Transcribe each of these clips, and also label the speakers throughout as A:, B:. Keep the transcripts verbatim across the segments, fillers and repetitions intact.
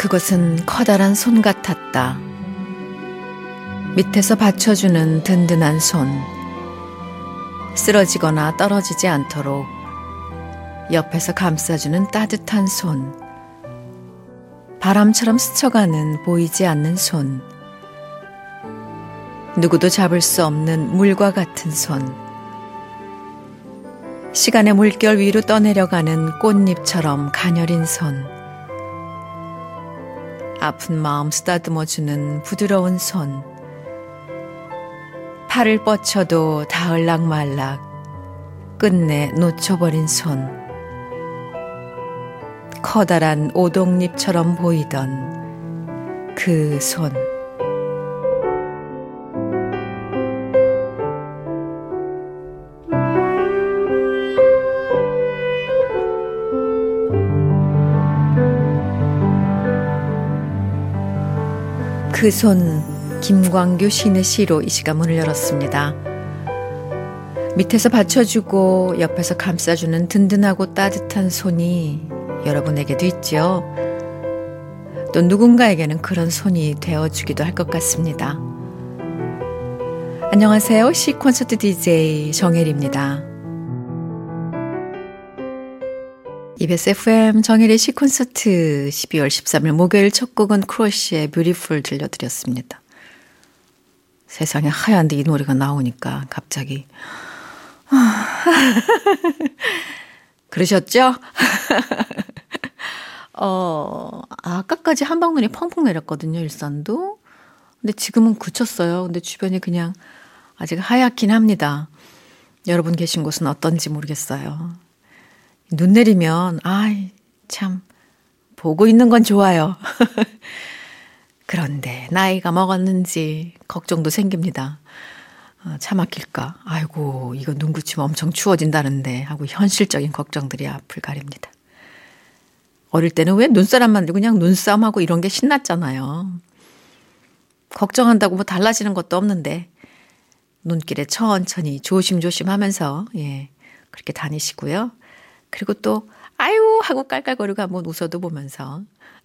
A: 그것은 커다란 손 같았다. 밑에서 받쳐주는 든든한 손. 쓰러지거나 떨어지지 않도록 옆에서 감싸주는 따뜻한 손. 바람처럼 스쳐가는 보이지 않는 손. 누구도 잡을 수 없는 물과 같은 손. 시간의 물결 위로 떠내려가는 꽃잎처럼 가녀린 손. 아픈 마음 쓰다듬어주는 부드러운 손. 팔을 뻗쳐도 닿을락말락 끝내 놓쳐버린 손. 커다란 오동잎처럼 보이던 그 손. 그 손, 김광규 시인의 시로 이 시간 문을 열었습니다. 밑에서 받쳐주고 옆에서 감싸주는 든든하고 따뜻한 손이 여러분에게도 있죠. 또 누군가에게는 그런 손이 되어주기도 할 것 같습니다. 안녕하세요. 시콘서트 디제이 정혜리입니다. 이비에스 에프엠 정혜리 시콘서트 십이월 십삼일 목요일 첫 곡은 크러쉬의 뷰티풀 들려드렸습니다. 세상에 하얀데 이 노래가 나오니까 갑자기 그러셨죠? 어, 아까까지 한방눈이 펑펑 내렸거든요, 일산도. 근데 지금은 그쳤어요. 근데 주변이 그냥 아직 하얗긴 합니다. 여러분 계신 곳은 어떤지 모르겠어요. 눈 내리면 아이 참 보고 있는 건 좋아요. 그런데 나이가 먹었는지 걱정도 생깁니다. 어, 차 막힐까? 아이고 이거 눈 그치면 엄청 추워진다는데 하고 현실적인 걱정들이 앞을 가립니다. 어릴 때는 왜 눈사람 만들고 그냥 눈싸움하고 이런 게 신났잖아요. 걱정한다고 뭐 달라지는 것도 없는데 눈길에 천천히 조심조심 하면서 예 그렇게 다니시고요. 그리고 또 아유 하고 깔깔거리고 한번 웃어도 보면서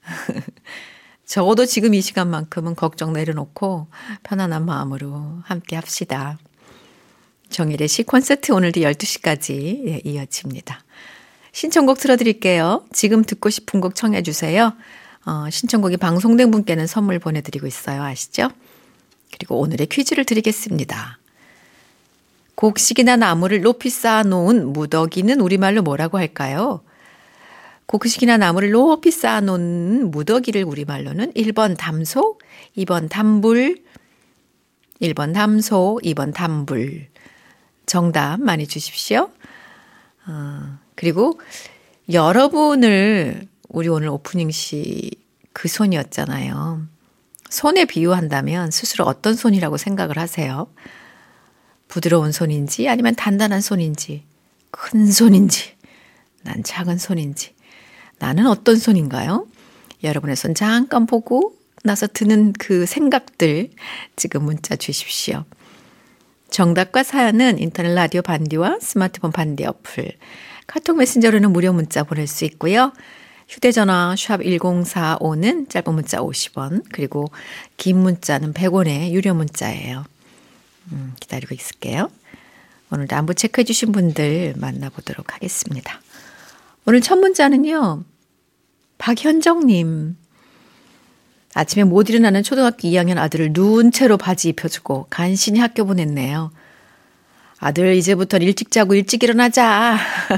A: 적어도 지금 이 시간만큼은 걱정 내려놓고 편안한 마음으로 함께 합시다. 정일의 시 콘서트 오늘도 열두 시까지 예, 이어집니다. 신청곡 틀어드릴게요. 지금 듣고 싶은 곡 청해 주세요. 어, 신청곡이 방송된 분께는 선물 보내드리고 있어요. 아시죠? 그리고 오늘의 퀴즈를 드리겠습니다. 곡식이나 나무를 높이 쌓아놓은 무더기는 우리말로 뭐라고 할까요? 곡식이나 나무를 높이 쌓아놓은 무더기를 우리말로는 일 번 담소, 이 번 담불, 일 번 담소, 이 번 담불. 정답 많이 주십시오. 어, 그리고 여러분을 우리 오늘 오프닝 시 그 손이었잖아요. 손에 비유한다면 스스로 어떤 손이라고 생각을 하세요? 부드러운 손인지 아니면 단단한 손인지 큰 손인지 난 작은 손인지 나는 어떤 손인가요? 여러분의 손 잠깐 보고 나서 드는 그 생각들 지금 문자 주십시오. 정답과 사연은 인터넷 라디오 반디와 스마트폰 반디 어플 카톡 메신저로는 무료 문자 보낼 수 있고요. 휴대전화 샵 일공사오는 짧은 문자 오십 원 그리고 긴 문자는 백 원의 유료 문자예요. 음, 기다리고 있을게요. 오늘도 안부 체크해 주신 분들 만나보도록 하겠습니다. 오늘 첫 문자는요. 박현정님. 아침에 못 일어나는 초등학교 이 학년 아들을 누운 채로 바지 입혀주고 간신히 학교 보냈네요. 아들 이제부터는 일찍 자고 일찍 일어나자.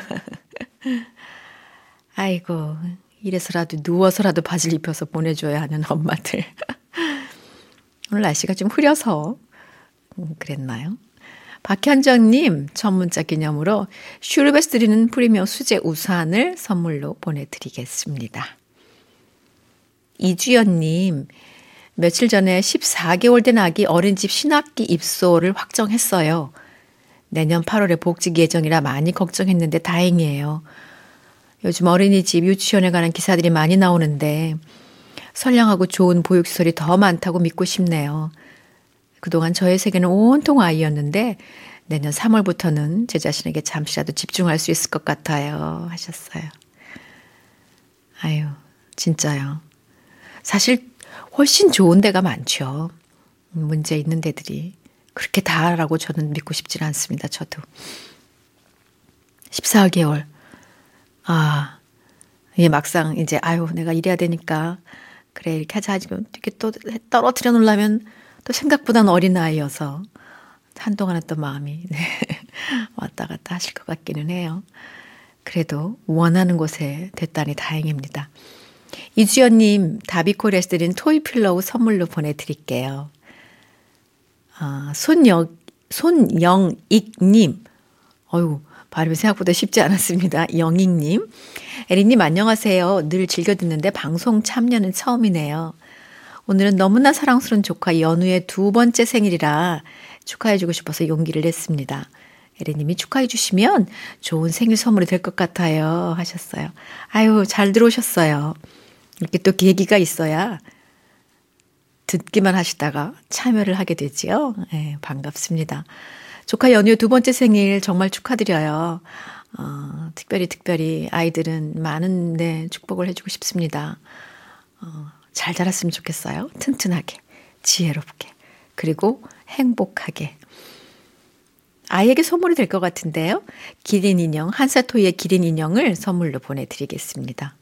A: 아이고 이래서라도 누워서라도 바지를 입혀서 보내줘야 하는 엄마들. 오늘 날씨가 좀 흐려서 그랬나요? 박현정님 첫 문자 기념으로 슈르베스 드리는 프리미엄 수제 우산을 선물로 보내드리겠습니다. 이주연님 며칠 전에 십사 개월 된 아기 어린이집 신학기 입소를 확정했어요. 내년 팔월에 복직 예정이라 많이 걱정했는데 다행이에요. 요즘 어린이집 유치원에 관한 기사들이 많이 나오는데 선량하고 좋은 보육시설이 더 많다고 믿고 싶네요. 그동안 저의 세계는 온통 아이였는데 내년 삼월부터는 제 자신에게 잠시라도 집중할 수 있을 것 같아요. 하셨어요. 아유, 진짜요. 사실 훨씬 좋은 데가 많죠. 문제 있는 데들이. 그렇게 다라고 저는 믿고 싶지는 않습니다. 저도. 십사 개월. 아, 이게 막상 이제 아유 내가 이래야 되니까 그래 이렇게 하자 지금 이렇게 또 떨어뜨려 놓으려면 또 생각보다는 어린 아이여서 한동안은 또 마음이 네, 왔다 갔다 하실 것 같기는 해요. 그래도 원하는 곳에 됐다니 다행입니다. 이주연님 다비코리아에서 드린 토이필로우 선물로 보내드릴게요. 아, 손영, 손영익님. 어휴, 발음이 생각보다 쉽지 않았습니다. 영익님. 에리님 안녕하세요. 늘 즐겨 듣는데 방송 참여는 처음이네요. 오늘은 너무나 사랑스러운 조카 연우의 두 번째 생일이라 축하해주고 싶어서 용기를 냈습니다. 에리님이 축하해 주시면 좋은 생일 선물이 될 것 같아요 하셨어요. 아유 잘 들어오셨어요. 이렇게 또 계기가 있어야 듣기만 하시다가 참여를 하게 되지요. 네, 반갑습니다. 조카 연우의 두 번째 생일 정말 축하드려요. 어, 특별히 특별히 아이들은 많은 네, 축복을 해주고 싶습니다. 어, 잘 자랐으면 좋겠어요. 튼튼하게, 지혜롭게, 그리고 행복하게. 아이에게 선물이 될 것 같은데요. 기린 인형, 한사토이의 기린 인형을 선물로 보내드리겠습니다.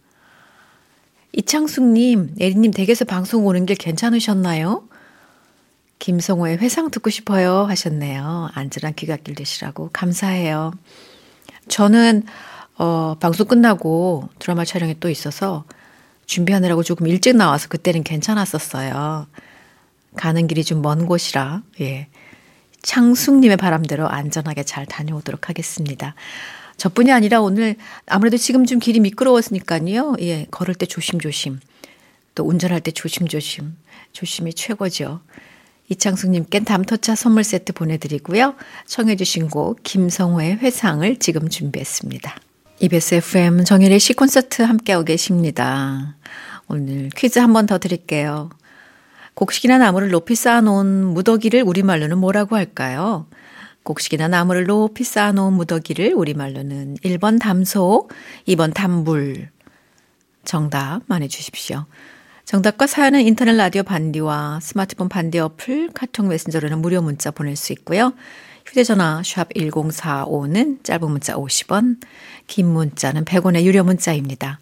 A: 이창숙님, 에리님 댁에서 방송 오는 길 괜찮으셨나요? 김성호의 회상 듣고 싶어요 하셨네요. 안전한 귀갓길 되시라고 감사해요. 저는 어, 방송 끝나고 드라마 촬영이 또 있어서 준비하느라고 조금 일찍 나와서 그때는 괜찮았었어요. 가는 길이 좀 먼 곳이라 예. 창숙님의 바람대로 안전하게 잘 다녀오도록 하겠습니다. 저뿐이 아니라 오늘 아무래도 지금 좀 길이 미끄러웠으니까요. 예, 걸을 때 조심조심, 또 운전할 때 조심조심, 조심이 최고죠. 이창숙님께 담토차 선물 세트 보내드리고요. 청해 주신 곡 김성호의 회상을 지금 준비했습니다. 이비에스 에프엠 정연의 시콘서트 함께하고 계십니다. 오늘 퀴즈 한 번 더 드릴게요. 곡식이나 나무를 높이 쌓아놓은 무더기를 우리말로는 뭐라고 할까요? 곡식이나 나무를 높이 쌓아놓은 무더기를 우리말로는 일 번 담소, 이 번 담불. 정답 많이 주십시오. 정답과 사연은 인터넷 라디오 반디와 스마트폰 반디 어플, 카톡 메신저로는 무료 문자 보낼 수 있고요. 휴대전화 샵 일공사오는 짧은 문자 오십 원, 긴 문자는 백 원의 유료 문자입니다.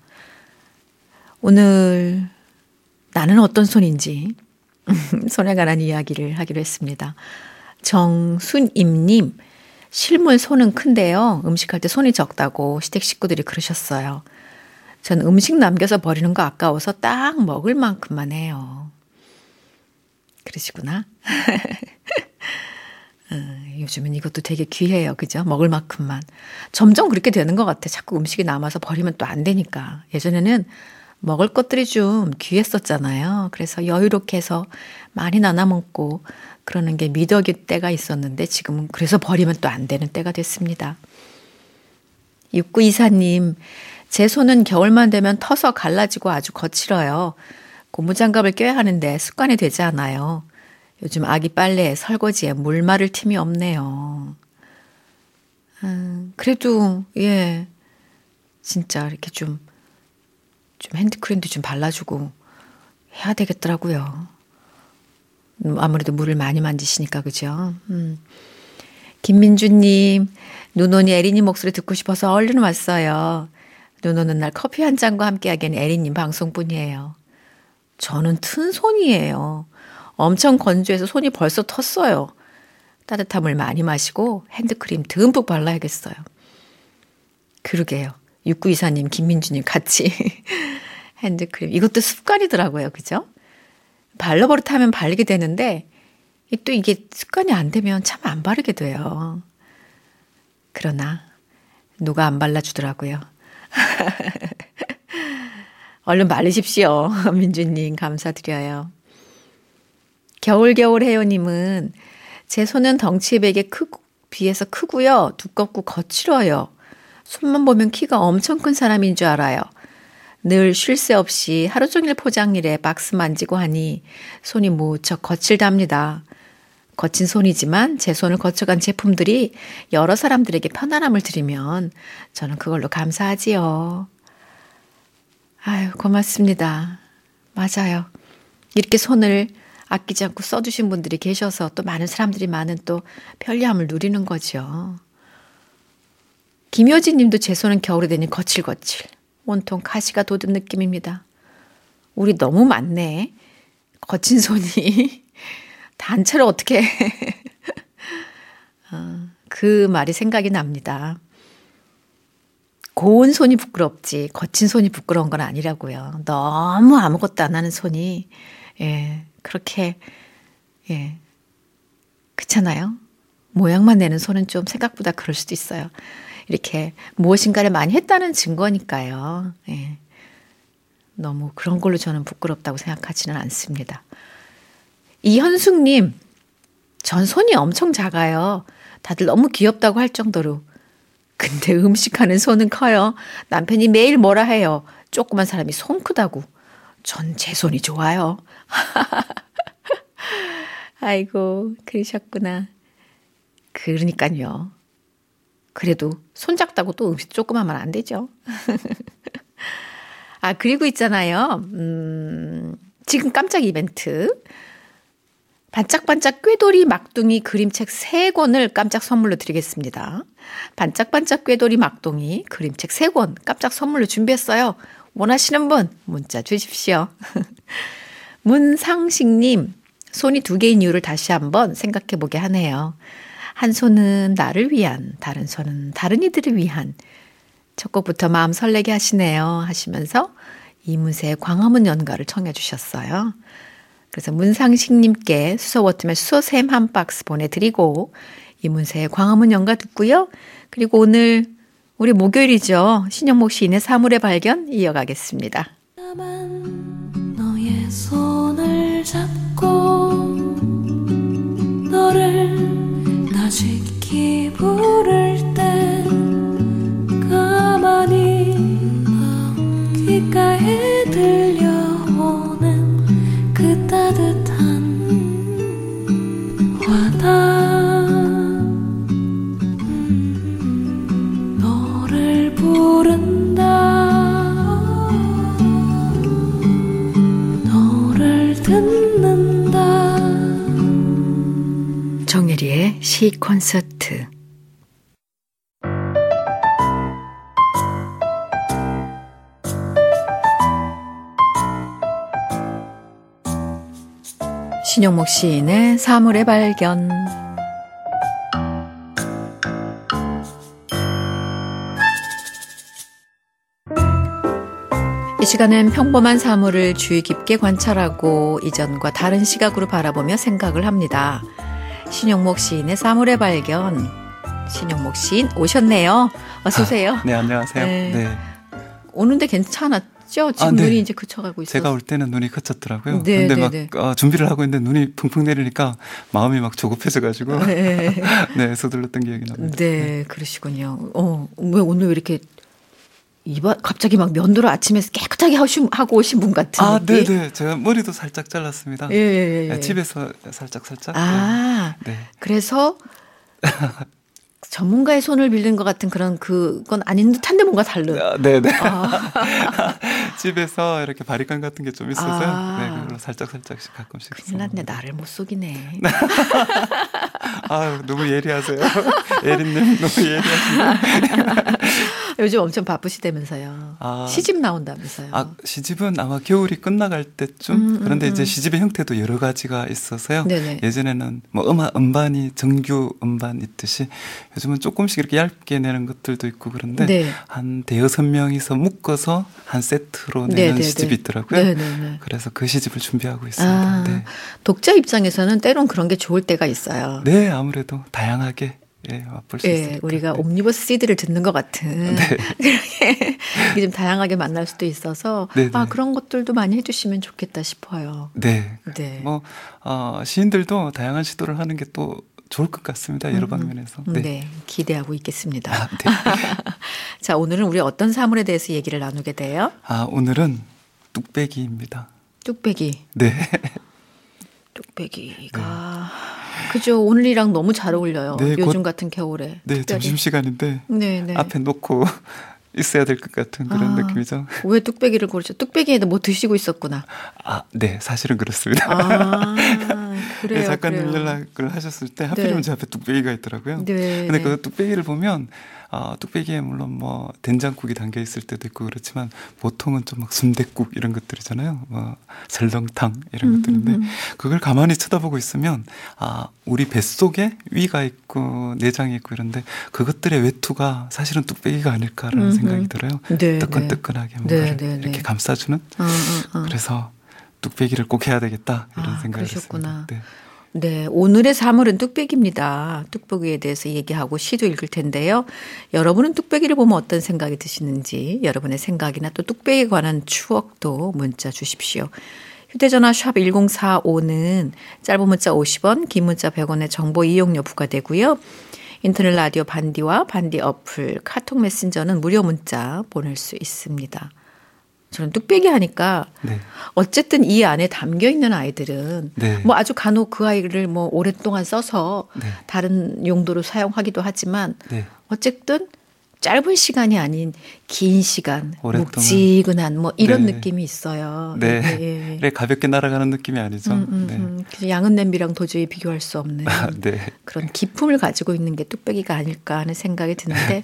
A: 오늘 나는 어떤 손인지 손에 관한 이야기를 하기로 했습니다. 정순임님, 실물 손은 큰데요. 음식할 때 손이 적다고 시댁 식구들이 그러셨어요. 전 음식 남겨서 버리는 거 아까워서 딱 먹을 만큼만 해요. 그러시구나. 어, 요즘은 이것도 되게 귀해요. 그죠? 먹을 만큼만. 점점 그렇게 되는 것 같아. 자꾸 음식이 남아서 버리면 또 안 되니까. 예전에는 먹을 것들이 좀 귀했었잖아요. 그래서 여유롭게 해서 많이 나눠 먹고 그러는 게 미덕일 때가 있었는데 지금은 그래서 버리면 또 안 되는 때가 됐습니다. 육구이사님, 제 손은 겨울만 되면 터서 갈라지고 아주 거칠어요. 고무장갑을 껴야 하는데 습관이 되지 않아요. 요즘 아기 빨래에 설거지에 물 마를 틈이 없네요. 음, 그래도 예 진짜 이렇게 좀 좀 핸드크림도 좀 발라주고 해야 되겠더라고요. 아무래도 물을 많이 만지시니까 그죠? 음. 김민주님, 눈 오니 에리님 목소리 듣고 싶어서 얼른 왔어요. 눈 오는 날 커피 한 잔과 함께하기엔 에리님 방송뿐이에요. 저는 튼 손이에요. 엄청 건조해서 손이 벌써 텄어요. 따뜻한 물 많이 마시고 핸드크림 듬뿍 발라야겠어요. 그러게요. 육구이사님, 김민주님 같이 핸드크림. 이것도 습관이더라고요. 그죠? 발라버릇하면 바르게 되는데 또 이게 습관이 안 되면 참 안 바르게 돼요. 그러나 누가 안 발라주더라고요. 얼른 바르십시오. 민주님 감사드려요. 겨울겨울 혜요님은 제 손은 덩치에 비해 크고, 비해서 크고요. 두껍고 거칠어요. 손만 보면 키가 엄청 큰 사람인 줄 알아요. 늘 쉴 새 없이 하루 종일 포장일에 박스 만지고 하니 손이 무척 거칠답니다. 거친 손이지만 제 손을 거쳐간 제품들이 여러 사람들에게 편안함을 드리면 저는 그걸로 감사하지요. 아유, 고맙습니다. 맞아요. 이렇게 손을 아끼지 않고 써주신 분들이 계셔서 또 많은 사람들이 많은 또 편리함을 누리는 거죠. 김효진 님도 제 손은 겨울이 되니 거칠거칠. 온통 가시가 돋은 느낌입니다. 우리 너무 많네. 거친 손이. 단체로 어떻게. 어, 그 말이 생각이 납니다. 고운 손이 부끄럽지 거친 손이 부끄러운 건 아니라고요. 너무 아무것도 안 하는 손이 예, 그렇게 예, 그렇잖아요. 모양만 내는 손은 좀 생각보다 그럴 수도 있어요. 이렇게 무엇인가를 많이 했다는 증거니까요. 예. 너무 그런 걸로 저는 부끄럽다고 생각하지는 않습니다. 이현숙님, 전 손이 엄청 작아요. 다들 너무 귀엽다고 할 정도로. 근데 음식하는 손은 커요. 남편이 매일 뭐라 해요. 조그만 사람이 손 크다고. 전 제 손이 좋아요. 아이고, 그러셨구나. 그러니까요. 그래도 손 작다고 또 음식 조그마하면 안 되죠. 아, 그리고 있잖아요. 음, 지금 깜짝 이벤트. 반짝반짝 꾀돌이 막둥이 그림책 세 권을 깜짝 선물로 드리겠습니다. 반짝반짝 꾀돌이 막둥이 그림책 세 권 깜짝 선물로 준비했어요. 원하시는 분 문자 주십시오. 문상식님, 손이 두 개인 이유를 다시 한번 생각해 보게 하네요. 한 손은 나를 위한, 다른 손은 다른 이들을 위한. 첫 곡부터 마음 설레게 하시네요 하시면서 이문세의 광화문 연가를 청해 주셨어요. 그래서 문상식님께 수소워터멜 수소샘 한 박스 보내드리고 이문세의 광화문 연가 듣고요. 그리고 오늘 우리 목요일이죠. 신영목 시인의 사물의 발견 이어가겠습니다.
B: 너의 손을 잡고 너를 다시키 부를 때 가만히 귓가에 들려오는 그 따뜻한 와닿 음, 너를 부른다 너를 듣는다.
A: 정혜리의 시 콘서트. 신영목 시인의 사물의 발견. 이 시간은 평범한 사물을 주의 깊게 관찰하고 이전과 다른 시각으로 바라보며 생각을 합니다. 신영목 시인의 사물의 발견. 신영목 시인 오셨네요. 어서 오세요.
C: 아, 네, 안녕하세요. 네.
A: 네. 오는데 괜찮았죠? 지금
C: 아, 네.
A: 눈이 이제 그쳐가고 있어요.
C: 제가 올 때는 눈이 그쳤더라고요.
A: 네,
C: 근데
A: 네,
C: 막
A: 네.
C: 어, 준비를 하고 있는데 눈이 펑펑 내리니까 마음이 막 조급해져가지고
A: 네,
C: 네, 서둘렀던 기억이 납니다.
A: 네, 그러시군요. 어, 왜 오늘 왜 이렇게 이봐 갑자기 막 면도를 아침에 깨끗하게 하시, 하고 오신 분 같은
C: 아,
A: 느낌?
C: 네, 네. 제가 머리도 살짝 잘랐습니다.
A: 예, 예, 예.
C: 네, 집에서 살짝 살짝.
A: 아,
C: 네.
A: 그래서 전문가의 손을 빌린 것 같은 그런 그건 아닌 듯한데 뭔가 다른.
C: 아, 네, 네.
A: 아.
C: 집에서 이렇게 바리깡 같은 게 좀 있어서요.
A: 아.
C: 네, 그걸로 살짝 살짝씩 가끔씩.
A: 큰일 났네. 나를 못 속이네.
C: 아, 너무 예리하세요. 예린님 너무 예리하시네.
A: 요즘 엄청 바쁘시다면서요.
C: 아.
A: 시집 나온다면서요.
C: 아, 시집은 아마 겨울이 끝나갈 때쯤.
A: 음, 음,
C: 그런데
A: 음.
C: 이제 시집의 형태도 여러 가지가 있어서요.
A: 네네.
C: 예전에는 뭐 음악 음반이 정규 음반 있듯이 요즘은 조금씩 이렇게 얇게 내는 것들도 있고 그런데
A: 네.
C: 한 대여섯 명이서 묶어서 한 세트로 내는
A: 네네네.
C: 시집이 있더라고요.
A: 네네네.
C: 그래서 그 시집을 준비하고 있습니다.
A: 아,
C: 네.
A: 독자 입장에서는 때론 그런 게 좋을 때가 있어요.
C: 네, 아무래도 다양하게 예, 맛볼 수
A: 예,
C: 있으니까.
A: 우리가
C: 네.
A: 옴니버스 씨디를 듣는 것 같은
C: 네.
A: 그렇게 이게 좀 다양하게 만날 수도 있어서
C: 네네.
A: 아 그런 것들도 많이 해주시면 좋겠다 싶어요.
C: 네.
A: 네.
C: 뭐 어, 시인들도 다양한 시도를 하는 게 또 좋을 것 같습니다. 여러
A: 음,
C: 방면에서.
A: 네.
C: 네.
A: 기대하고 있겠습니다.
C: 아, 네.
A: 자, 오늘은 우리 어떤 사물에 대해서 얘기를 나누게 돼요?
C: 아, 오늘은 뚝배기입니다.
A: 뚝배기.
C: 네.
A: 뚝배기가 그죠. 오늘이랑 너무 잘 어울려요.
C: 네,
A: 요즘
C: 곧-
A: 같은 겨울에.
C: 네,
A: 특별히.
C: 점심시간인데
A: 네, 네.
C: 앞에 놓고 있어야 될 것 같은 그런
A: 아,
C: 느낌이죠.
A: 왜 뚝배기를 고르죠? 뚝배기에도 뭐 드시고 있었구나.
C: 아, 네, 사실은 그렇습니다.
A: 아, 그래요.
C: 네, 작가님
A: 그래요.
C: 연락을 하셨을 때 하필이면
A: 네.
C: 제 앞에 뚝배기가 있더라고요.
A: 네.
C: 근데 그 뚝배기를 보면 어, 뚝배기에 물론 뭐 된장국이 담겨 있을 때도 있고 그렇지만 보통은 좀 막 순댓국 이런 것들이잖아요. 뭐 설렁탕 이런
A: 음,
C: 것들인데
A: 음,
C: 그걸 가만히 쳐다보고 있으면 아, 우리 뱃속에 위가 있고 내장이 있고 이런데 그것들의 외투가 사실은 뚝배기가 아닐까라는
A: 음,
C: 생각이
A: 음.
C: 들어요.
A: 네,
C: 뜨끈뜨끈하게
A: 네.
C: 뭔가를
A: 네, 네,
C: 이렇게
A: 네.
C: 감싸주는.
A: 어, 어, 어.
C: 그래서 뚝배기를 꼭 해야 되겠다 이런
A: 아,
C: 생각을
A: 그러셨구나.
C: 했습니다. 네.
A: 네, 오늘의 사물은 뚝배기입니다. 뚝배기에 대해서 얘기하고 시도 읽을 텐데요. 여러분은 뚝배기를 보면 어떤 생각이 드시는지 여러분의 생각이나 또 뚝배기에 관한 추억도 문자 주십시오. 휴대전화 샵 일공사오는 짧은 문자 오십 원, 긴 문자 백 원의 정보 이용료 부과되고요. 인터넷 라디오 반디와 반디 어플, 카톡 메신저는 무료 문자 보낼 수 있습니다. 저는 뚝배기 하니까
C: 네.
A: 어쨌든 이 안에 담겨 있는 아이들은
C: 네.
A: 뭐 아주 간혹 그 아이를 뭐 오랫동안 써서
C: 네.
A: 다른 용도로 사용하기도 하지만
C: 네.
A: 어쨌든 짧은 시간이 아닌 긴 시간,
C: 오랫동안.
A: 묵지근한 뭐 이런
C: 네.
A: 느낌이 있어요.
C: 네.
A: 예, 예, 예.
C: 그래 가볍게 날아가는 느낌이 아니죠.
A: 음, 음,
C: 네.
A: 음. 그래서 양은 냄비랑 도저히 비교할 수 없는
C: 아, 네.
A: 그런 기품을 가지고 있는 게 뚝배기가 아닐까 하는 생각이 드는데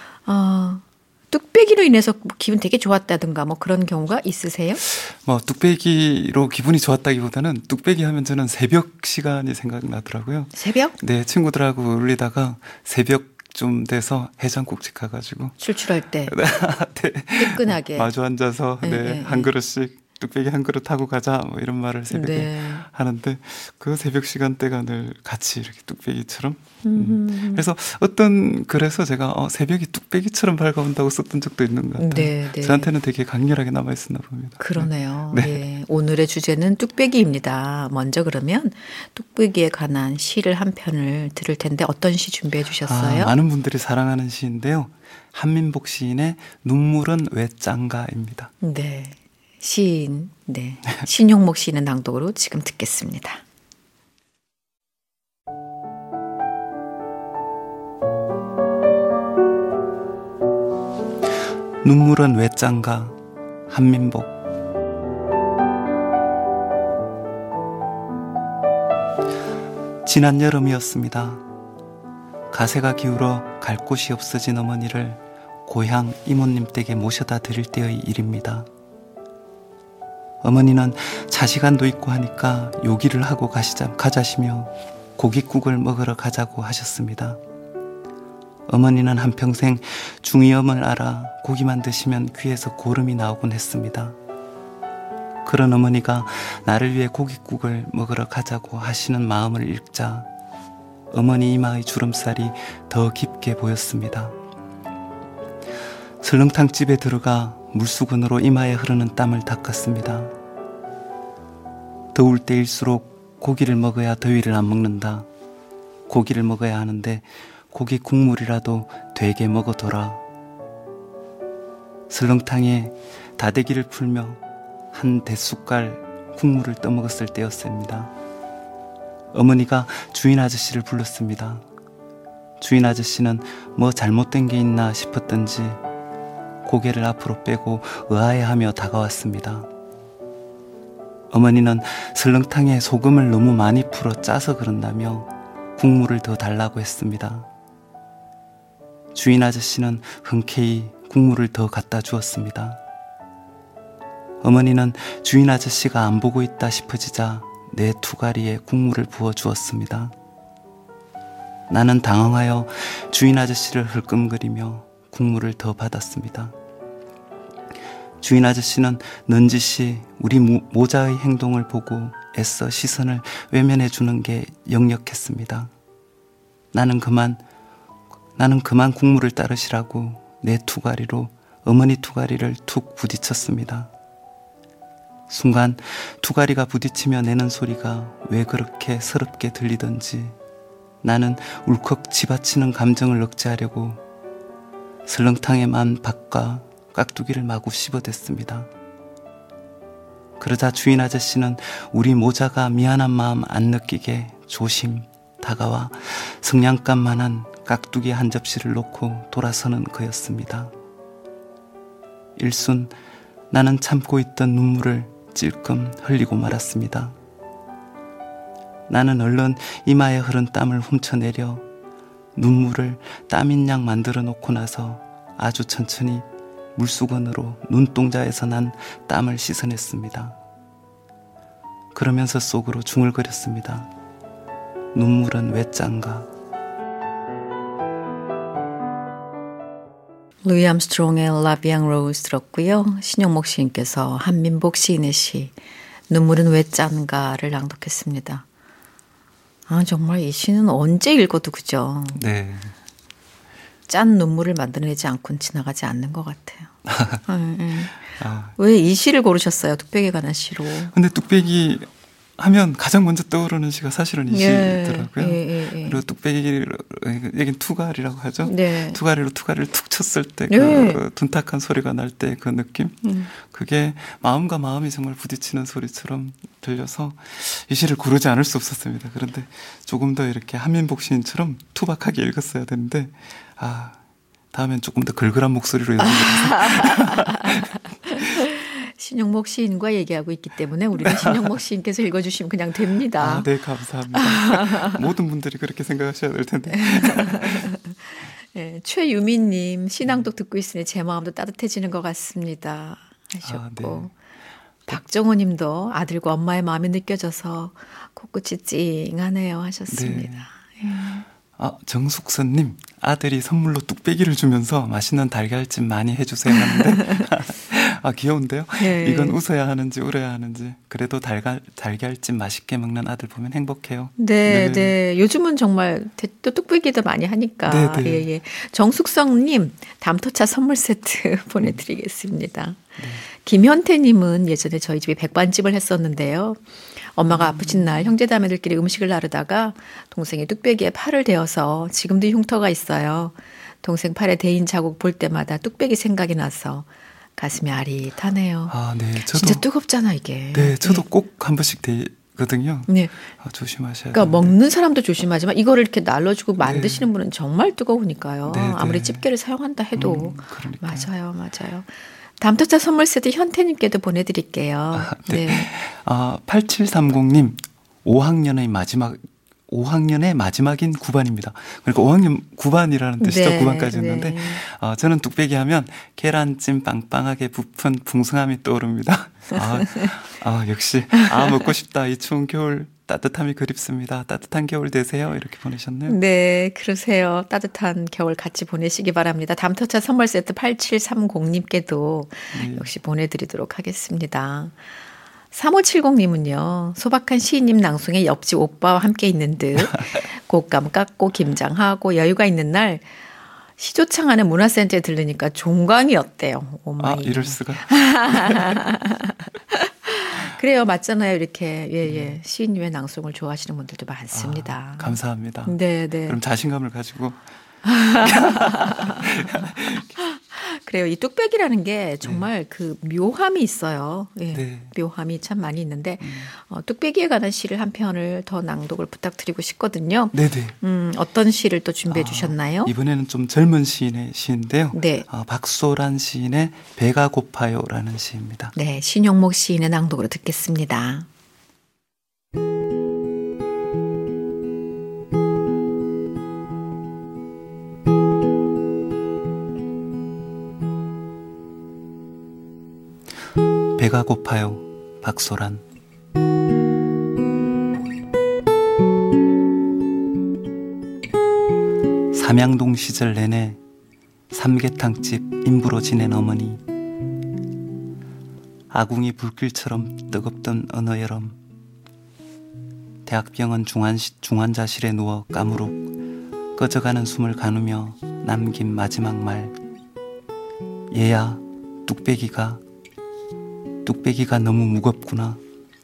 A: 어, 뚝배기로 인해서 기분 되게 좋았다든가 뭐 그런 경우가 있으세요?
C: 뭐 뚝배기로 기분이 좋았다기보다는 뚝배기 하면 저는 새벽 시간이 생각나더라고요.
A: 새벽?
C: 네, 친구들하고 어울리다가 새벽 좀 돼서 해장국집 가가지고
A: 출출할 때
C: 네.
A: 뜨끈하게
C: 마주 앉아서
A: 네,
C: 네,
A: 네,
C: 한
A: 네.
C: 그릇씩 뚝배기 한 그릇 하고 가자 뭐 이런 말을 새벽에
A: 네.
C: 하는데 그 새벽 시간대가 늘 같이 이렇게 뚝배기처럼 음.
A: 음.
C: 그래서 어떤 그래서 제가 어, 새벽이 뚝배기처럼 밝아온다고 썼던 적도 있는 것 같아요.
A: 네, 네.
C: 저한테는 되게 강렬하게 남아있었나 봅니다.
A: 그러네요.
C: 네.
A: 예. 오늘의 주제는 뚝배기입니다. 먼저 그러면 뚝배기에 관한 시를 한 편을 들을 텐데 어떤 시 준비해 주셨어요?
C: 아, 많은 분들이 사랑하는 시인데요. 한민복 시인의 눈물은 왜 짠가입니다.
A: 네. 시인, 네. 신용목 시인의 낭독으로 지금 듣겠습니다.
C: 눈물은 왜 짠가 한민복. 지난 여름이었습니다. 가세가 기울어 갈 곳이 없어진 어머니를 고향 이모님 댁에 모셔다 드릴 때의 일입니다. 어머니는 자식안도 있고 하니까 요기를 하고 가시자, 가자시며 고깃국을 먹으러 가자고 하셨습니다. 어머니는 한평생 중이염을 앓아 고기만 드시면 귀에서 고름이 나오곤 했습니다. 그런 어머니가 나를 위해 고깃국을 먹으러 가자고 하시는 마음을 읽자 어머니 이마의 주름살이 더 깊게 보였습니다. 설렁탕집에 들어가 물수건으로 이마에 흐르는 땀을 닦았습니다. 더울 때일수록 고기를 먹어야 더위를 안 먹는다. 고기를 먹어야 하는데 고기 국물이라도 되게 먹어둬라. 설렁탕에 다대기를 풀며 한 대숟갈 국물을 떠먹었을 때였습니다. 어머니가 주인 아저씨를 불렀습니다. 주인 아저씨는 뭐 잘못된 게 있나 싶었던지 고개를 앞으로 빼고 의아해하며 다가왔습니다. 어머니는 설렁탕에 소금을 너무 많이 풀어 짜서 그런다며 국물을 더 달라고 했습니다. 주인 아저씨는 흔쾌히 국물을 더 갖다 주었습니다. 어머니는 주인 아저씨가 안 보고 있다 싶어지자 내 투가리에 국물을 부어 주었습니다. 나는 당황하여 주인 아저씨를 흘끔거리며 국물을 더 받았습니다. 주인 아저씨는 넌지시 우리 모자의 행동을 보고 애써 시선을 외면해 주는 게 역력했습니다. 나는 그만 나는 그만 국물을 따르시라고 내 투가리로 어머니 투가리를 툭 부딪혔습니다. 순간 투가리가 부딪히며 내는 소리가 왜 그렇게 서럽게 들리던지 나는 울컥 치받치는 감정을 억제하려고 설렁탕에만 밥과 깍두기를 마구 씹어댔습니다. 그러자 주인 아저씨는 우리 모자가 미안한 마음 안 느끼게 조심 다가와 성냥감만한 깍두기 한 접시를 놓고 돌아서는 그였습니다. 일순 나는 참고 있던 눈물을 찔끔 흘리고 말았습니다. 나는 얼른 이마에 흐른 땀을 훔쳐내려 눈물을 땀인 양 만들어 놓고 나서 아주 천천히 물수건으로 눈동자에서 난 땀을 씻어냈습니다. 그러면서 속으로 중얼거렸습니다. 눈물은 왜 짠가?
A: 루이 암스트롱의 Love Young Rose 들었고요. 신영목 시인께서 한민복 시인의 시 눈물은 왜 짠가를 낭독했습니다. 아, 정말 이 시는 언제 읽어도 그죠?
C: 네.
A: 짠 눈물을 만들어내지 않고는 지나가지 않는 것 같아요. 네, 네.
C: 아.
A: 왜 이 시를 고르셨어요? 뚝배기에 관한 시로.
C: 근데 뚝배기 하면 가장 먼저 떠오르는 시가 사실은 이
A: 예,
C: 시더라고요.
A: 예, 예, 예.
C: 그리고 뚝배기, 여긴 투갈이라고 하죠.
A: 네.
C: 투갈이로 투갈이를 툭 쳤을 때 그
A: 예.
C: 둔탁한 소리가 날 때 그 느낌.
A: 음.
C: 그게 마음과 마음이 정말 부딪히는 소리처럼 들려서 이 시를 고르지 않을 수 없었습니다. 그런데 조금 더 이렇게 한민복 시인처럼 투박하게 읽었어야 되는데 아 다음엔 조금 더 글글한 목소리로 읽어보겠습니다.
A: 신영목 시인과 얘기하고 있기 때문에 우리는 신영목 시인께서 읽어주시면 그냥 됩니다.
C: 아, 네, 감사합니다. 모든 분들이 그렇게 생각하셔야 될 텐데.
A: 네, 최유미님 신앙독 듣고 있으니 제 마음도 따뜻해지는 것 같습니다 하셨고
C: 아, 네.
A: 박정호님도 아들과 엄마의 마음이 느껴져서 코끝이 찡하네요 하셨습니다.
C: 네. 아, 정숙선님 아들이 선물로 뚝배기를 주면서 맛있는 달걀찜 많이 해주세요 하는데 아 귀여운데요.
A: 네.
C: 이건 웃어야 하는지 울어야 하는지 그래도 달걀, 달걀찜 맛있게 먹는 아들 보면 행복해요.
A: 네,
C: 네,
A: 네. 요즘은 정말 또 뚝배기도 많이 하니까.
C: 네, 네.
A: 예, 예. 정숙성님 담토차 선물 세트 보내드리겠습니다.
C: 네.
A: 김현태님은 예전에 저희 집에 백반집을 했었는데요. 엄마가 아프신 날 형제자매들끼리 음식을 나르다가 동생이 뚝배기에 팔을 대어서 지금도 흉터가 있어요. 동생 팔에 대인 자국 볼 때마다 뚝배기 생각이 나서 가슴이 아릿하네요.
C: 아, 네. 저도
A: 진짜 뜨겁잖아 이게.
C: 네, 저도
A: 네.
C: 꼭 한 번씩 되거든요.
A: 네.
C: 아, 조심하셔야
A: 그러니까
C: 되는데.
A: 먹는 사람도 조심하지만 이거를 이렇게 날려주고 만드시는 분은 정말 뜨거우니까요.
C: 네, 네.
A: 아무리 집게를 사용한다 해도.
C: 음, 그러니까요.
A: 맞아요, 맞아요. 담토차 선물 세트 현태님께도 보내드릴게요.
C: 아, 네.
A: 네.
C: 아, 팔칠삼공님 오 학년의 마지막 오 학년의 마지막인 구 반입니다. 그러니까 오 학년 구 반이라는 뜻이죠.
A: 네,
C: 구 반까지 했는데
A: 네.
C: 어, 저는 뚝배기 하면 계란찜 빵빵하게 부푼 풍성함이 떠오릅니다. 아, 아 역시 아 먹고 싶다. 이 추운 겨울 따뜻함이 그립습니다. 따뜻한 겨울 되세요. 이렇게 보내셨네요.
A: 네, 그러세요. 따뜻한 겨울 같이 보내시기 바랍니다. 담토차 선물 세트 팔칠삼공님께도
C: 네.
A: 역시 보내드리도록 하겠습니다. 삼오칠공님은요. 소박한 시인님 낭송에 옆집 오빠와 함께 있는 듯 곶감 깎고 김장하고 여유가 있는 날 시조창하는 문화센터에 들르니까 종강이었대요. 오마이.
C: 아 이럴 수가.
A: 그래요. 맞잖아요. 이렇게 예, 예. 시인님의 낭송을 좋아하시는 분들도 많습니다.
C: 아, 감사합니다.
A: 네, 네.
C: 그럼 자신감을 가지고
A: 그래요. 이 뚝배기라는 게 정말 네. 그 묘함이 있어요. 예.
C: 네.
A: 묘함이 참 많이 있는데
C: 음.
A: 어, 뚝배기에 관한 시를 한 편을 더 낭독을 부탁드리고 싶거든요.
C: 네네.
A: 음, 어떤 시를 또 준비해
C: 아,
A: 주셨나요?
C: 이번에는 좀 젊은 시인의 시인데요.
A: 네.
C: 아, 박소란 시인의 배가 고파요라는 시입니다.
A: 네, 신용목 시인의 낭독으로 듣겠습니다.
C: 배가 고파요. 박소란. 삼양동 시절 내내 삼계탕집 인부로 지낸 어머니. 아궁이 불길처럼 뜨겁던 어느 여름 대학병원 중환시, 중환자실에 누워 까무룩 꺼져가는 숨을 가누며 남긴 마지막 말. 얘야, 뚝배기가 뚝배기가 너무 무겁구나.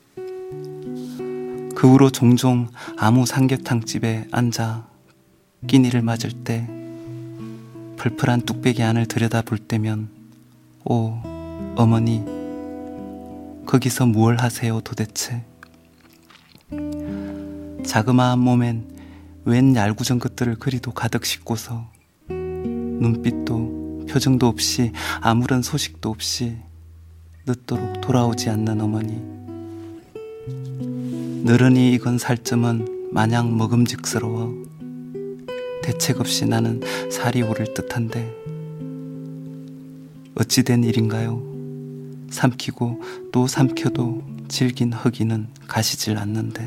C: 그 후로 종종 아무 삼계탕집에 앉아 끼니를 맞을 때 풀풀한 뚝배기 안을 들여다볼 때면 오 어머니 거기서 무얼 하세요 도대체. 자그마한 몸엔 웬 얄궂은 것들을 그리도 가득 싣고서 눈빛도 표정도 없이 아무런 소식도 없이 늦도록 돌아오지 않는 어머니. 느른이 익은 살점은 마냥 먹음직스러워 대책 없이 나는 살이 오를 듯한데 어찌된 일인가요? 삼키고 또 삼켜도 질긴 허기는 가시질 않는데.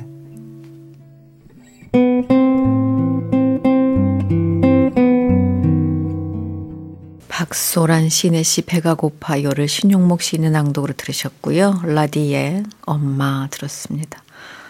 A: 박소란 시인의 시 배가 고파요를 신용목 시인의 낭독으로 들으셨고요. 라디의 엄마 들었습니다.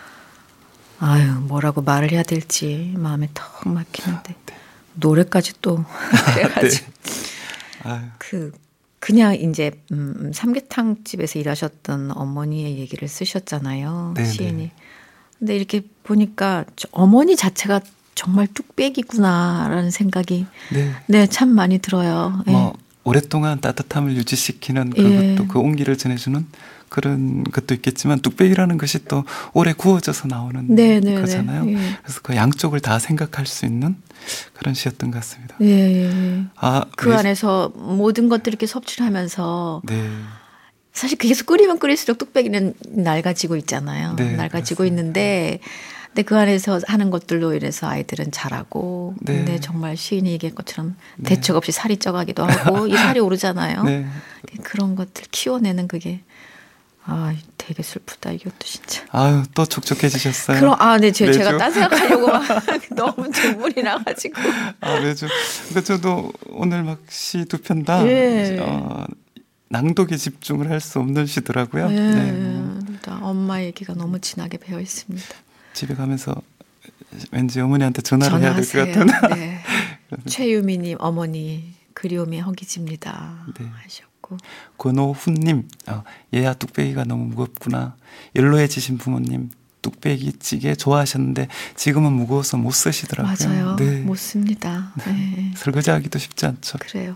A: 아유, 뭐라고 말을 해야 될지 마음에 턱 막히는데
C: 네.
A: 노래까지 또 그래가지고
C: 아유.
A: 그 그냥 이제 음, 삼계탕 집에서 일하셨던 어머니의 얘기를 쓰셨잖아요.
C: 네네.
A: 시인이. 근데 이렇게 보니까 저 어머니 자체가 정말 뚝배기구나라는 생각이
C: 네.
A: 네, 참 많이 들어요. 예.
C: 뭐 오랫동안 따뜻함을 유지시키는
A: 예.
C: 그것도 그 온기를 전해주는 그런 것도 있겠지만 뚝배기라는 것이 또 오래 구워져서 나오는
A: 네, 네,
C: 거잖아요.
A: 네. 예.
C: 그래서 그 양쪽을 다 생각할 수 있는 그런 시였던 것 같습니다.
A: 예, 예.
C: 아,
A: 그
C: 왜-
A: 안에서 모든 것들을 이렇게 섭취를 하면서
C: 네.
A: 사실 그게 끓이면 끓일수록 뚝배기는 낡아지고 있잖아요.
C: 네,
A: 낡아지고
C: 그렇습니다.
A: 있는데 근데 그 안에서 하는 것들로 인해서 아이들은 자라고
C: 네.
A: 근데 정말 시인이 얘기한 것처럼
C: 네.
A: 대책 없이 살이 쪄가기도 하고 이 살이 오르잖아요.
C: 네.
A: 그런 것들 키워내는 그게 아 되게 슬프다 이것도 진짜.
C: 아유, 또 촉촉해지셨어요.
A: 그럼 아, 네, 제,
C: 매주?
A: 제가 딴 생각하려고 막 너무 눈물이 나가지고.
C: 아, 매주. 그러니까 저도 오늘 막 시 두 편 다
A: 예.
C: 어, 낭독에 집중을 할 수 없는 시더라고요.
A: 네,
C: 네. 뭐
A: 엄마 얘기가 너무 진하게 배어 있습니다.
C: 집에 가면서 왠지 어머니한테 전화를 해야 될 것
A: 전화하세요.
C: 같은.
A: 네. 최유미님 어머니 그리움이 허기집니다
C: 네.
A: 하셨고
C: 권오훈님, 어, 얘야 뚝배기가 너무 무겁구나. 연로해지신 부모님 뚝배기 찌개 좋아하셨는데 지금은 무거워서 못 쓰시더라고요.
A: 맞아요.
C: 네.
A: 못 씁니다. 네.
C: 설거지하기도 쉽지 않죠.
A: 그래요.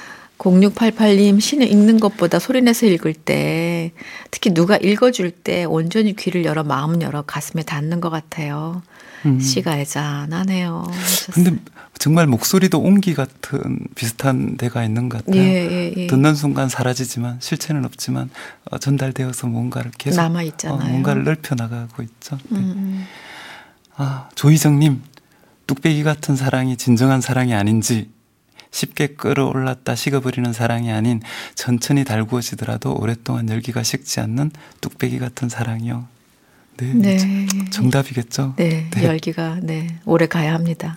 A: 공육팔팔님 시는 읽는 것보다 소리내서 읽을 때 특히 누가 읽어줄 때 온전히 귀를 열어 마음 열어 가슴에 닿는 것 같아요.
C: 음.
A: 시가 애잔하네요. 하셨어요.
C: 근데 정말 목소리도 온기 같은 비슷한 데가 있는 것 같아요.
A: 예, 예, 예.
C: 듣는 순간 사라지지만 실체는 없지만 어, 전달되어서 뭔가를 계속
A: 남아 있잖아요.
C: 어, 뭔가를 넓혀 나가고 있죠. 네.
A: 음.
C: 아, 조희정님, 뚝배기 같은 사랑이 진정한 사랑이 아닌지 쉽게 끌어올랐다 식어버리는 사랑이 아닌 천천히 달구어지더라도 오랫동안 열기가 식지 않는 뚝배기 같은 사랑이요. 네,
A: 네.
C: 정답이겠죠.
A: 네,
C: 네.
A: 열기가 네 오래 가야 합니다.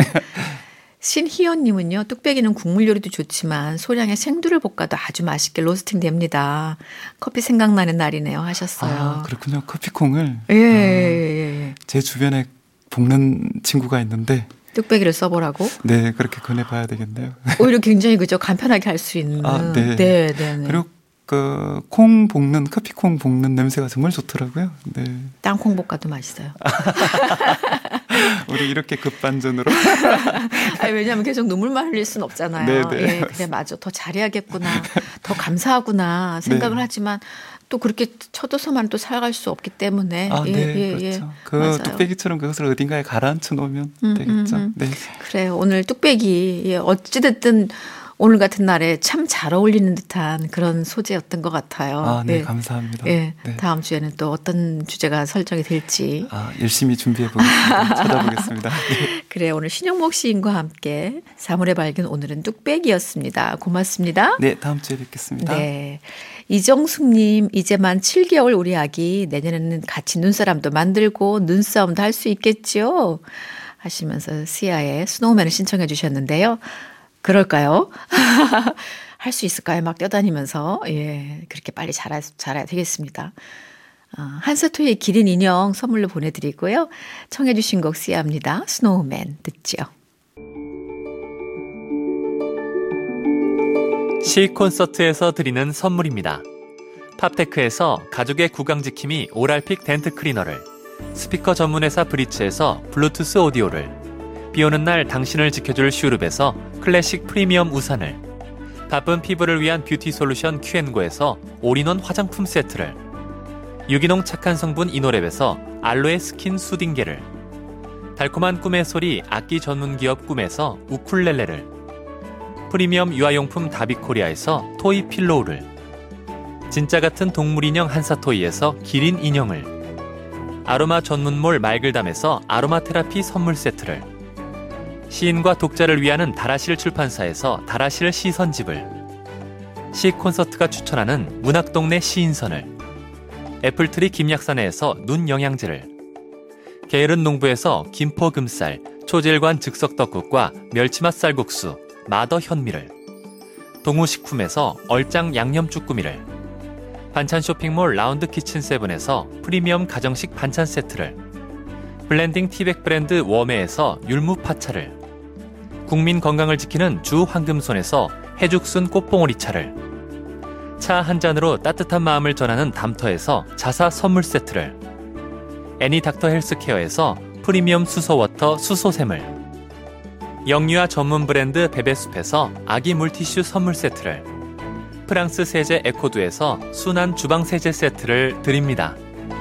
A: 신희연님은요, 뚝배기는 국물 요리도 좋지만 소량의 생두를 볶아도 아주 맛있게 로스팅 됩니다. 커피 생각나는 날이네요 하셨어요.
C: 아, 그렇군요. 커피콩을
A: 예, 예, 예.
C: 제 주변에 볶는 친구가 있는데
A: 뚝배기를 써보라고?
C: 네, 그렇게 권해봐야 되겠네요.
A: 오히려 굉장히 그죠 간편하게 할 수 있는.
C: 아, 네.
A: 네, 네, 네.
C: 그리고 그 콩 볶는 커피콩 볶는 냄새가 정말 좋더라고요. 네,
A: 땅콩 볶아도 맛있어요.
C: 우리 이렇게 급반전으로.
A: 아니, 왜냐하면 계속 눈물만 흘릴 순 없잖아요.
C: 네, 네.
A: 예, 그래 맞아. 더 잘해야겠구나. 더 감사하구나 생각을
C: 네.
A: 하지만 또 그렇게 쳐둬서만 또 살아갈 수 없기 때문에.
C: 아,
A: 예,
C: 네,
A: 예,
C: 그렇죠.
A: 예.
C: 그
A: 맞아요.
C: 뚝배기처럼 그것을 어딘가에 가라앉혀 놓으면
A: 음,
C: 되겠죠.
A: 음, 음.
C: 네,
A: 그래요. 오늘 뚝배기 예, 어찌됐든 오늘 같은 날에 참 잘 어울리는 듯한 그런 소재였던 것 같아요.
C: 아, 네,
A: 예.
C: 감사합니다.
A: 예,
C: 네.
A: 다음 주에는 또 어떤 주제가 설정이 될지.
C: 아, 열심히 준비해 보겠습니다. 찾아보겠습니다. 네.
A: 그래 오늘 신영목 시인과 함께 사물의 발견 오늘은 뚝배기였습니다. 고맙습니다.
C: 네, 다음 주에 뵙겠습니다.
A: 네. 이정숙님, 이제 만 칠 개월 우리 아기, 내년에는 같이 눈사람도 만들고 눈싸움도 할 수 있겠죠? 하시면서 시아의 스노우맨을 신청해 주셨는데요. 그럴까요? 할 수 있을까요? 막 뛰어다니면서. 예, 그렇게 빨리 자라, 자라야 되겠습니다. 어, 한사토의 기린 인형 선물로 보내드리고요. 청해 주신 곡 시아입니다. 스노우맨 듣죠.
D: 시 콘서트에서 드리는 선물입니다. 팝테크에서 가족의 구강지킴이 오랄픽 덴트 클리너를, 스피커 전문회사 브리츠에서 블루투스 오디오를, 비오는 날 당신을 지켜줄 슈룹에서 클래식 프리미엄 우산을, 바쁜 피부를 위한 뷰티 솔루션 큐앤고에서 올인원 화장품 세트를, 유기농 착한 성분 이노랩에서 알로에 스킨 수딩게를, 달콤한 꿈의 소리 악기 전문 기업 꿈에서 우쿨렐레를, 프리미엄 유아용품 다비코리아에서 토이 필로우를, 진짜 같은 동물 인형 한사토이에서 기린 인형을, 아로마 전문몰 말글담에서 아로마 테라피 선물 세트를, 시인과 독자를 위하는 다라실 출판사에서 다라실 시선집을, 시 콘서트가 추천하는 문학동네 시인선을, 애플트리 김약사네에서 눈 영양제를, 게으른 농부에서 김포 금쌀, 초질관 즉석떡국과 멸치맛 쌀국수, 마더 현미를, 동우식품에서 얼짱 양념 쭈꾸미를, 반찬 쇼핑몰 라운드 키친 세븐에서 프리미엄 가정식 반찬 세트를, 블렌딩 티백 브랜드 웜에에서 율무 파차를, 국민 건강을 지키는 주 황금손에서 해죽순 꽃봉오리차를, 차 한 잔으로 따뜻한 마음을 전하는 담터에서 자사 선물 세트를, 애니 닥터 헬스케어에서 프리미엄 수소워터 수소샘을, 영유아 전문 브랜드 베베숲에서 아기 물티슈 선물 세트를, 프랑스 세제 에코두에서 순한 주방 세제 세트를 드립니다.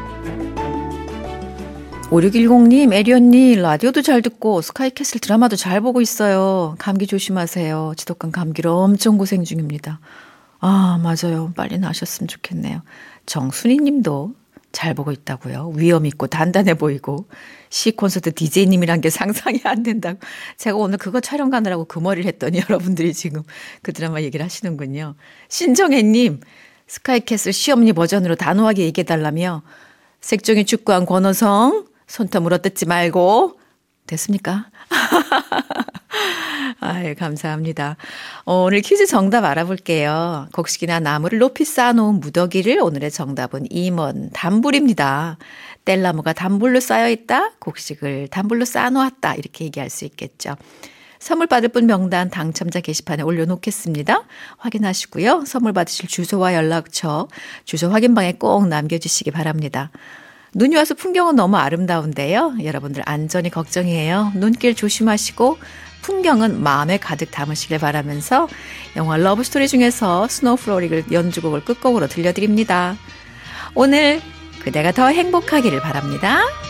A: 오육일공님, 에리언님, 라디오도 잘 듣고 스카이캐슬 드라마도 잘 보고 있어요. 감기 조심하세요. 지독한 감기로 엄청 고생 중입니다. 아, 맞아요. 빨리 나으셨으면 좋겠네요. 정순희님도 잘 보고 있다고요. 위험 있고 단단해 보이고 시 콘서트 디제이님이란 게 상상이 안 된다고. 제가 오늘 그거 촬영 가느라고 그 머리를 했더니 여러분들이 지금 그 드라마 얘기를 하시는군요. 신정혜님, 스카이캐슬 시험니 버전으로 단호하게 얘기해달라며 색종이 축구한 권호성 손톱 물어뜯지 말고. 됐습니까? 아유, 감사합니다. 어, 오늘 퀴즈 정답 알아볼게요. 곡식이나 나무를 높이 쌓아놓은 무더기를, 오늘의 정답은 임원 단불입니다. 뗄나무가 단불로 쌓여있다, 곡식을 단불로 쌓아놓았다, 이렇게 얘기할 수 있겠죠. 선물 받을 분 명단 당첨자 게시판에 올려놓겠습니다. 확인하시고요. 선물 받으실 주소와 연락처, 주소 확인방에 꼭 남겨주시기 바랍니다. 눈이 와서 풍경은 너무 아름다운데요. 여러분들 안전이 걱정이에요. 눈길 조심하시고 풍경은 마음에 가득 담으시길 바라면서 영화 러브스토리 중에서 스노우 플로릭을 연주곡을 끝곡으로 들려드립니다. 오늘 그대가 더 행복하기를 바랍니다.